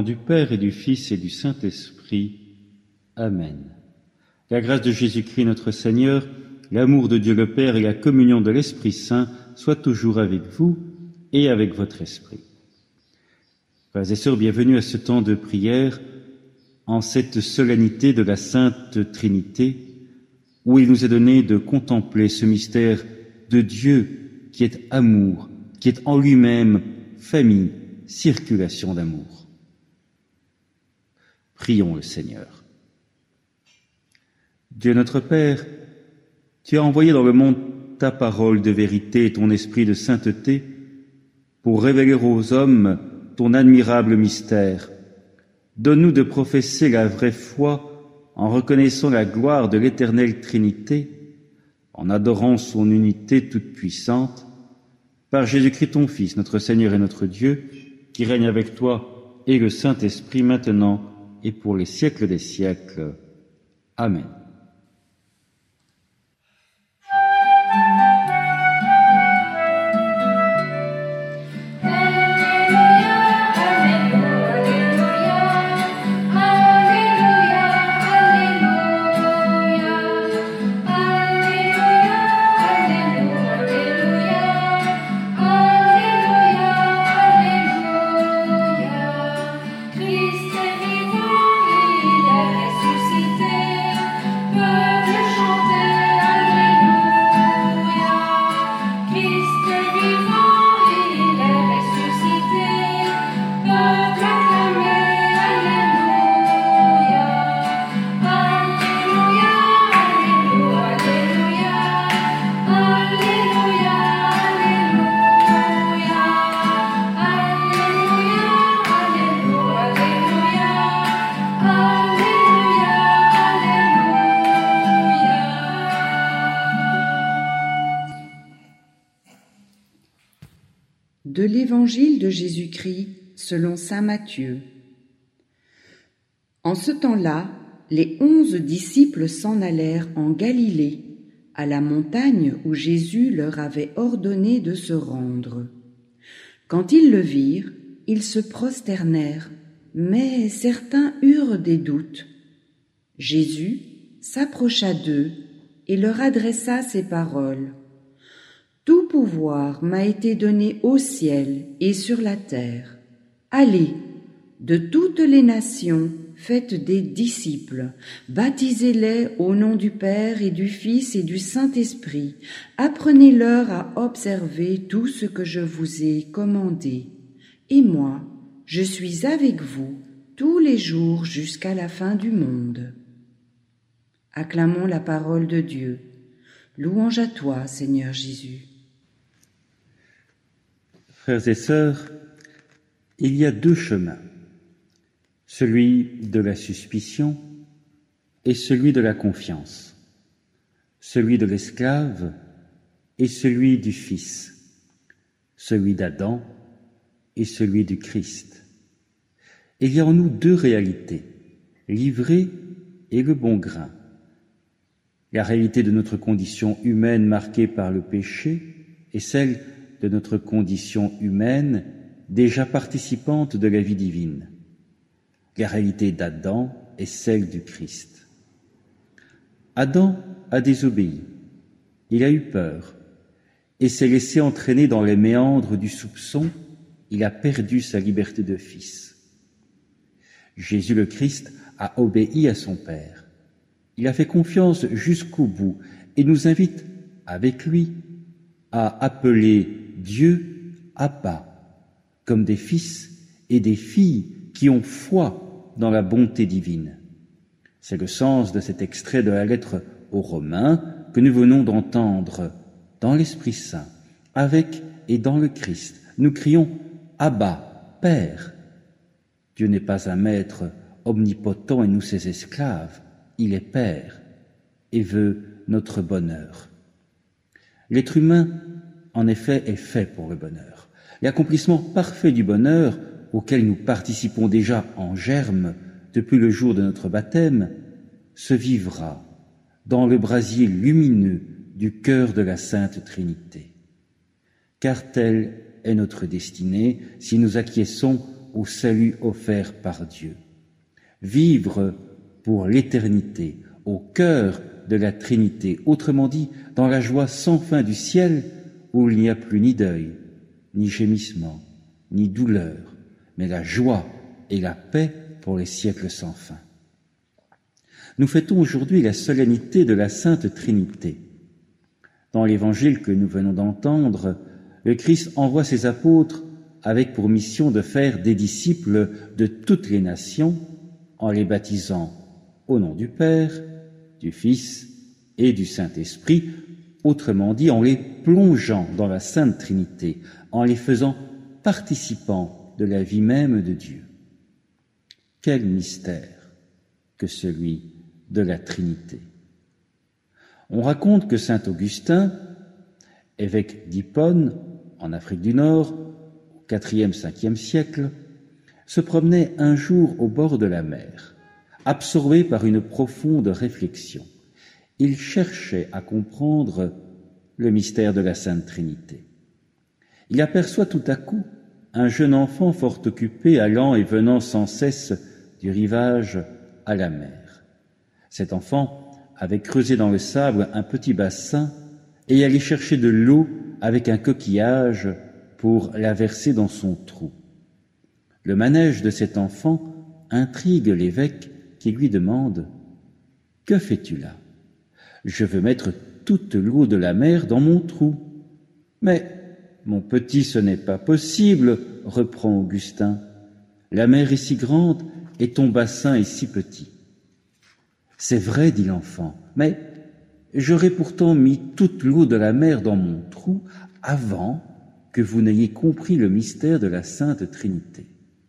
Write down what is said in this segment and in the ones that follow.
du Père et du Fils et du Saint-Esprit. Amen. La grâce de Jésus-Christ notre Seigneur, l'amour de Dieu le Père et la communion de l'Esprit Saint soient toujours avec vous et avec votre esprit. Frères et sœurs, bienvenue à ce temps de prière en cette solennité de la Sainte Trinité où il nous est donné de contempler ce mystère de Dieu qui est amour, qui est en lui-même famille, circulation d'amour. Prions le Seigneur. Dieu notre Père, tu as envoyé dans le monde ta parole de vérité et ton esprit de sainteté pour révéler aux hommes ton admirable mystère. Donne-nous de professer la vraie foi en reconnaissant la gloire de l'éternelle Trinité, en adorant son unité toute puissante, par Jésus-Christ ton Fils, notre Seigneur et notre Dieu, qui règne avec toi et le Saint-Esprit maintenant et pour les siècles des siècles. Amen. De l'Évangile de Jésus-Christ selon saint Matthieu. En ce temps-là, les 11 disciples s'en allèrent en Galilée, à la montagne où Jésus leur avait ordonné de se rendre. Quand ils le virent, ils se prosternèrent, mais certains eurent des doutes. Jésus s'approcha d'eux et leur adressa ces paroles. Tout pouvoir m'a été donné au ciel et sur la terre. Allez, de toutes les nations, faites des disciples, baptisez-les au nom du Père et du Fils et du Saint-Esprit. Apprenez-leur à observer tout ce que je vous ai commandé. Et moi, je suis avec vous tous les jours jusqu'à la fin du monde. Acclamons la parole de Dieu. Louange à toi, Seigneur Jésus. Frères et sœurs, il y a deux chemins, celui de la suspicion et celui de la confiance, celui de l'esclave et celui du Fils, celui d'Adam et celui du Christ. Il y a en nous deux réalités, l'ivrée et le bon grain. La réalité de notre condition humaine marquée par le péché et celle de notre condition humaine déjà participante de la vie divine. La réalité d'Adam est celle du Christ. Adam a désobéi, il a eu peur et s'est laissé entraîner dans les méandres du soupçon, il a perdu sa liberté de fils. Jésus le Christ a obéi à son Père. Il a fait confiance jusqu'au bout et nous invite, avec lui, à appeler Dieu Abba, comme des fils et des filles qui ont foi dans la bonté divine. C'est le sens de cet extrait de la lettre aux Romains que nous venons d'entendre dans l'Esprit Saint, avec et dans le Christ. Nous crions Abba, Père. Dieu n'est pas un maître omnipotent et nous ses esclaves. Il est Père et veut notre bonheur. L'être humain, en effet, est fait pour le bonheur. L'accomplissement parfait du bonheur, auquel nous participons déjà en germe depuis le jour de notre baptême, se vivra dans le brasier lumineux du cœur de la Sainte Trinité. Car telle est notre destinée si nous acquiesçons au salut offert par Dieu. Vivre pour l'éternité, au cœur de la Trinité, autrement dit, dans la joie sans fin du ciel, où il n'y a plus ni deuil, ni gémissement, ni douleur, mais la joie et la paix pour les siècles sans fin. Nous fêtons aujourd'hui la solennité de la Sainte Trinité. Dans l'évangile que nous venons d'entendre, le Christ envoie ses apôtres avec pour mission de faire des disciples de toutes les nations en les baptisant au nom du Père, du Fils et du Saint-Esprit, autrement dit en les plongeant dans la Sainte Trinité, en les faisant participants de la vie même de Dieu. Quel mystère que celui de la Trinité. On raconte que saint Augustin, évêque d'Hippone, en Afrique du Nord, au IVe-Ve siècle, se promenait un jour au bord de la mer, absorbé par une profonde réflexion. Il cherchait à comprendre le mystère de la Sainte Trinité. Il aperçoit tout à coup un jeune enfant fort occupé, allant et venant sans cesse du rivage à la mer. Cet enfant avait creusé dans le sable un petit bassin et allait chercher de l'eau avec un coquillage pour la verser dans son trou. Le manège de cet enfant intrigue l'évêque qui lui demande « Que fais-tu là ? Je veux mettre toute l'eau de la mer dans mon trou. » « Mais, mon petit, ce n'est pas possible, reprend Augustin. La mer est si grande et ton bassin est si petit. C'est vrai, dit l'enfant, mais j'aurais pourtant mis toute l'eau de la mer dans mon trou avant que vous n'ayez compris le mystère de la Sainte Trinité.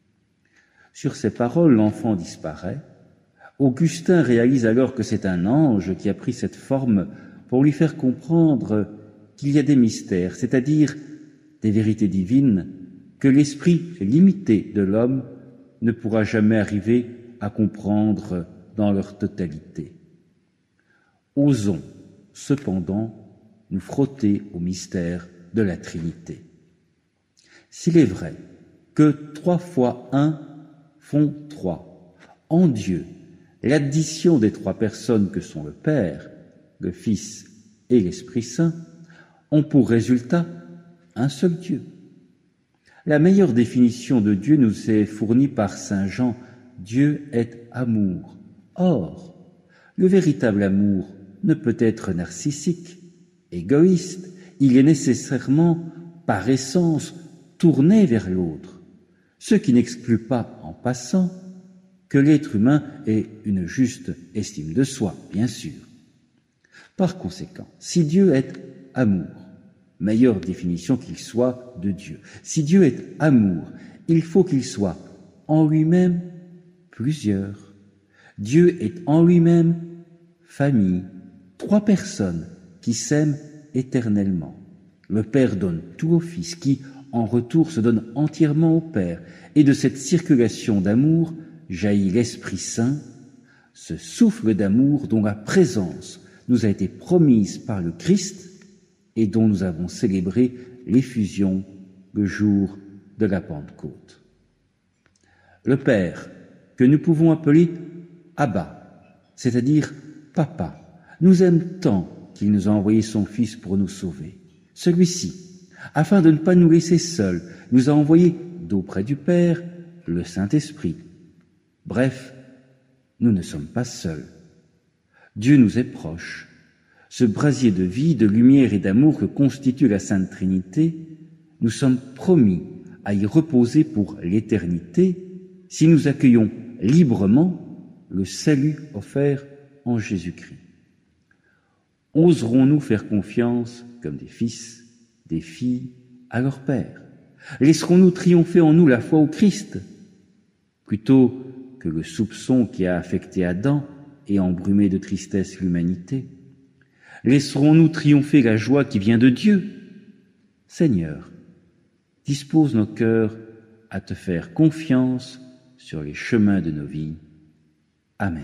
Sur ces paroles, l'enfant disparaît. Augustin réalise alors que c'est un ange qui a pris cette forme pour lui faire comprendre qu'il y a des mystères, c'est-à-dire des vérités divines que l'esprit limité de l'homme ne pourra jamais arriver à comprendre dans leur totalité. Osons cependant nous frotter au mystère de la Trinité. S'il est vrai que 3 fois 1 font 3, en Dieu, l'addition des 3 personnes que sont le Père, le Fils et l'Esprit Saint ont pour résultat un seul Dieu. La meilleure définition de Dieu nous est fournie par saint Jean. Dieu est amour. Or, le véritable amour ne peut être narcissique, égoïste. Il est nécessairement, par essence, tourné vers l'autre, ce qui n'exclut pas, en passant, que l'être humain ait une juste estime de soi, bien sûr. Par conséquent, si Dieu est amour, meilleure définition qu'il soit de Dieu, si Dieu est amour, il faut qu'il soit en lui-même plusieurs. Dieu est en lui-même famille, 3 personnes qui s'aiment éternellement. Le Père donne tout au Fils qui, en retour, se donne entièrement au Père. Et de cette circulation d'amour jaillit l'Esprit Saint, ce souffle d'amour dont la présence nous a été promise par le Christ et dont nous avons célébré l'effusion le jour de la Pentecôte. Le Père, que nous pouvons appeler Abba, c'est-à-dire Papa, nous aime tant qu'il nous a envoyé son Fils pour nous sauver. Celui-ci, afin de ne pas nous laisser seuls, nous a envoyé d'auprès du Père le Saint-Esprit. Bref, nous ne sommes pas seuls. Dieu nous est proche. Ce brasier de vie, de lumière et d'amour que constitue la Sainte Trinité, nous sommes promis à y reposer pour l'éternité si nous accueillons librement le salut offert en Jésus-Christ. Oserons-nous faire confiance comme des fils, des filles, à leur Père? Laisserons-nous triompher en nous la foi au Christ, plutôt que le soupçon qui a affecté Adam et embrumé de tristesse l'humanité? Laisserons-nous triompher la joie qui vient de Dieu? Seigneur, dispose nos cœurs à te faire confiance sur les chemins de nos vies. Amen.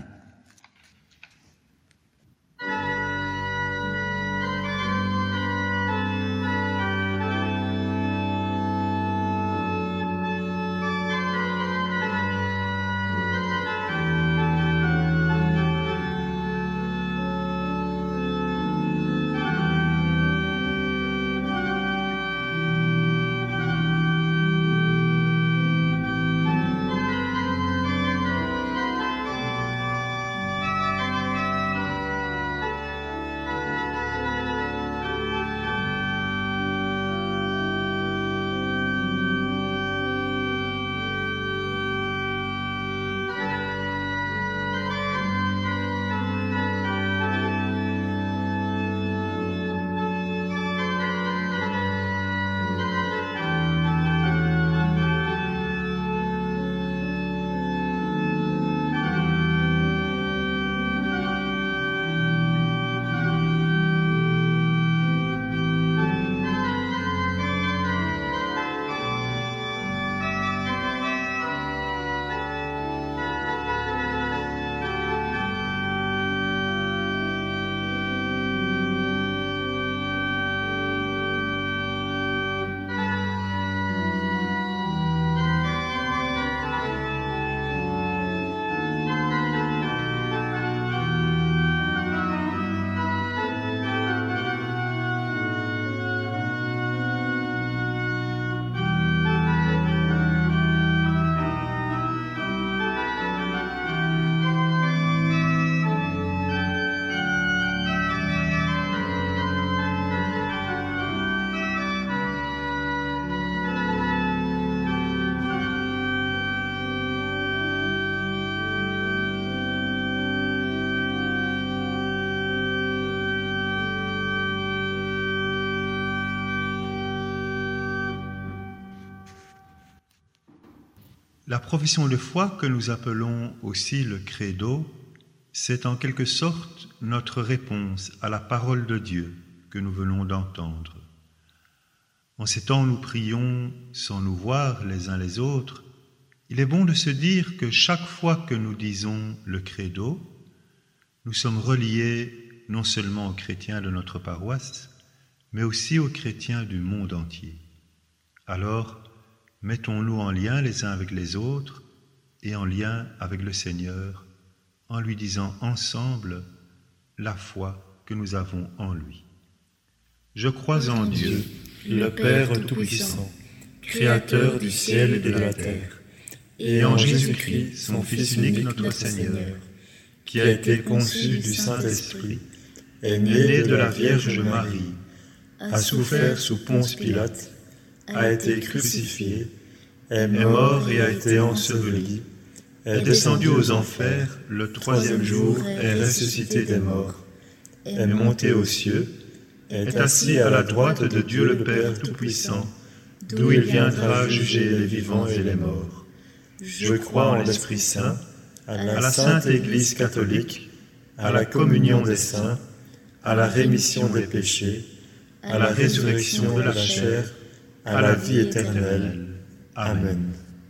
La profession de foi que nous appelons aussi le credo, c'est en quelque sorte notre réponse à la parole de Dieu que nous venons d'entendre. En ces temps où nous prions sans nous voir les uns les autres, il est bon de se dire que chaque fois que nous disons le credo, nous sommes reliés non seulement aux chrétiens de notre paroisse, mais aussi aux chrétiens du monde entier. Alors, mettons-nous en lien les uns avec les autres et en lien avec le Seigneur, en lui disant ensemble la foi que nous avons en lui. Je crois en Dieu, le Père Tout-Puissant, Créateur du ciel et de la terre, et en Jésus-Christ, son Fils unique, notre Seigneur, qui a été conçu du Saint-Esprit, est né de la Vierge Marie, a souffert sous Ponce Pilate, a été crucifié, est mort et a été enseveli, est descendu aux enfers, le troisième jour est ressuscité des morts, est monté aux cieux, est assis à la droite de Dieu le Père Tout-Puissant, d'où il viendra juger les vivants et les morts. Je crois en l'Esprit Saint, à la Sainte Église catholique, à la communion des saints, à la rémission des péchés, à la résurrection de la chair, à la vie éternelle. Amen.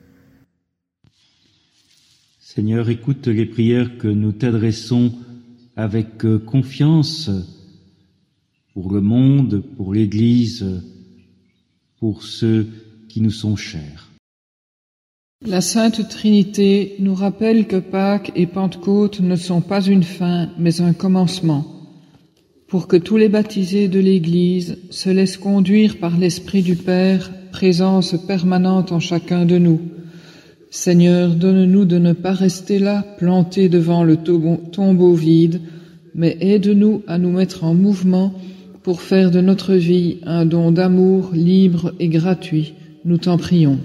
Seigneur, écoute les prières que nous t'adressons avec confiance pour le monde, pour l'Église, pour ceux qui nous sont chers. La Sainte Trinité nous rappelle que Pâques et Pentecôte ne sont pas une fin, mais un commencement, pour que tous les baptisés de l'Église se laissent conduire par l'Esprit du Père, présence permanente en chacun de nous. Seigneur, donne-nous de ne pas rester là, plantés devant le tombeau vide, mais aide-nous à nous mettre en mouvement pour faire de notre vie un don d'amour libre et gratuit. Nous t'en prions.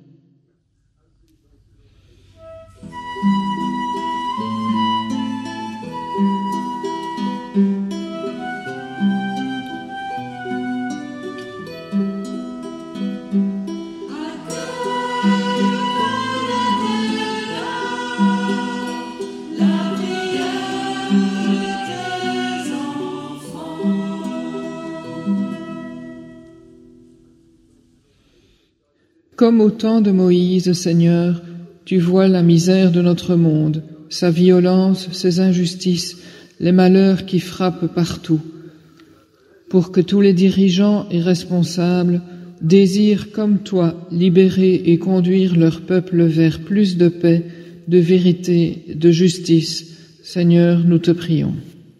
Comme au temps de Moïse, Seigneur, tu vois la misère de notre monde, sa violence, ses injustices, les malheurs qui frappent partout, pour que tous les dirigeants et responsables désirent, comme toi, libérer et conduire leur peuple vers plus de paix, de vérité, de justice. Seigneur, nous te prions.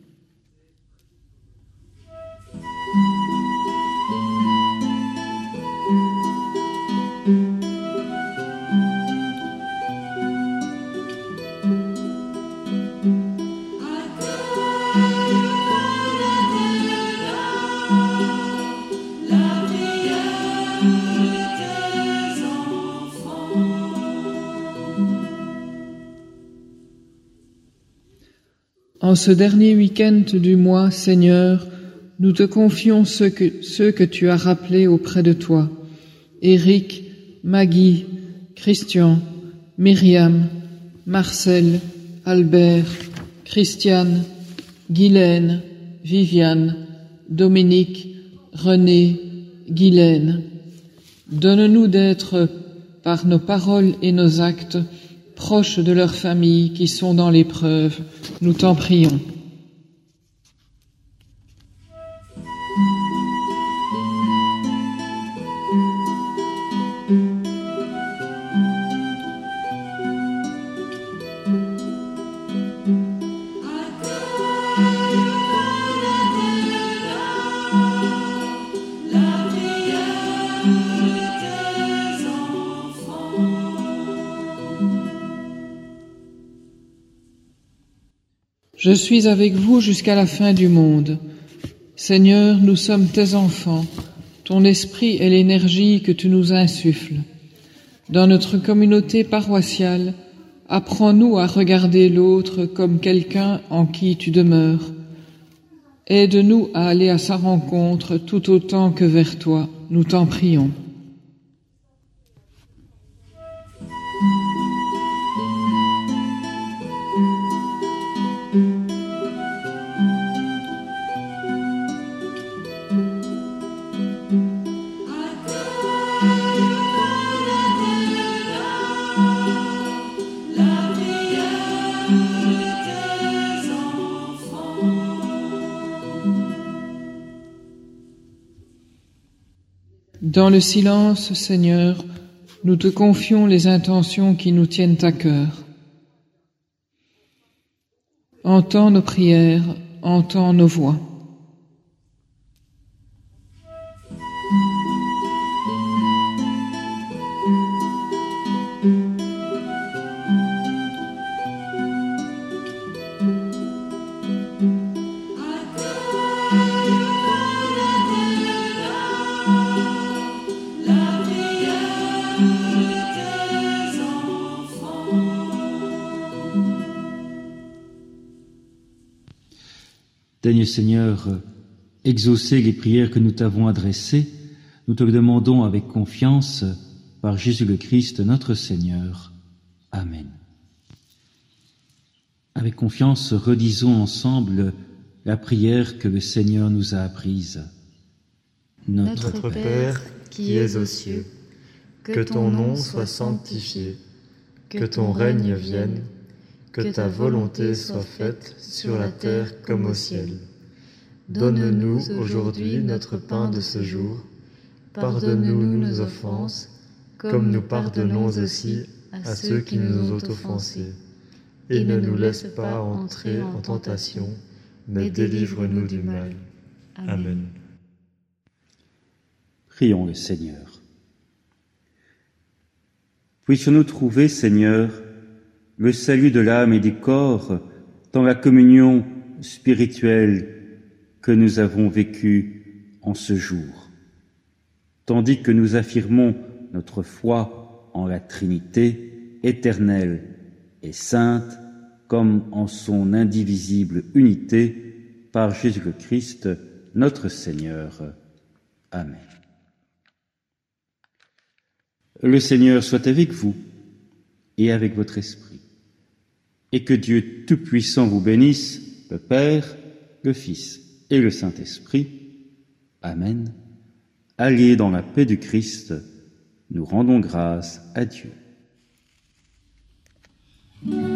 En ce dernier week-end du mois, Seigneur, nous te confions ceux que tu as rappelés auprès de toi. Éric, Maggie, Christian, Myriam, Marcel, Albert, Christiane, Guylaine, Viviane, Dominique, René, Guylaine. Donne-nous d'être, par nos paroles et nos actes, proches de leurs familles qui sont dans l'épreuve. Nous t'en prions. Je suis avec vous jusqu'à la fin du monde. Seigneur, nous sommes tes enfants. Ton esprit est l'énergie que tu nous insuffles. Dans notre communauté paroissiale, apprends-nous à regarder l'autre comme quelqu'un en qui tu demeures. Aide-nous à aller à sa rencontre tout autant que vers toi. Nous t'en prions. Dans le silence, Seigneur, nous te confions les intentions qui nous tiennent à cœur. Entends nos prières, entends nos voix. Daigne Seigneur, exaucer les prières que nous t'avons adressées, nous te le demandons avec confiance par Jésus le Christ notre Seigneur. Amen. Avec confiance, redisons ensemble la prière que le Seigneur nous a apprise. Notre Père, qui es aux cieux, que ton nom soit sanctifié, que ton règne vienne, que ta volonté soit faite sur la terre comme au ciel. Donne-nous aujourd'hui notre pain de ce jour. Pardonne-nous nos offenses, comme nous pardonnons aussi à ceux qui nous ont offensés. Et ne nous laisse pas entrer en tentation, mais délivre-nous du mal. Amen. Prions le Seigneur. Puissions-nous trouver, Seigneur, le salut de l'âme et du corps dans la communion spirituelle que nous avons vécue en ce jour. Tandis que nous affirmons notre foi en la Trinité éternelle et sainte, comme en son indivisible unité, par Jésus le Christ, notre Seigneur. Amen. Le Seigneur soit avec vous et avec votre esprit. Et que Dieu Tout-Puissant vous bénisse, le Père, le Fils et le Saint-Esprit. Amen. Alliés dans la paix du Christ, nous rendons grâce à Dieu.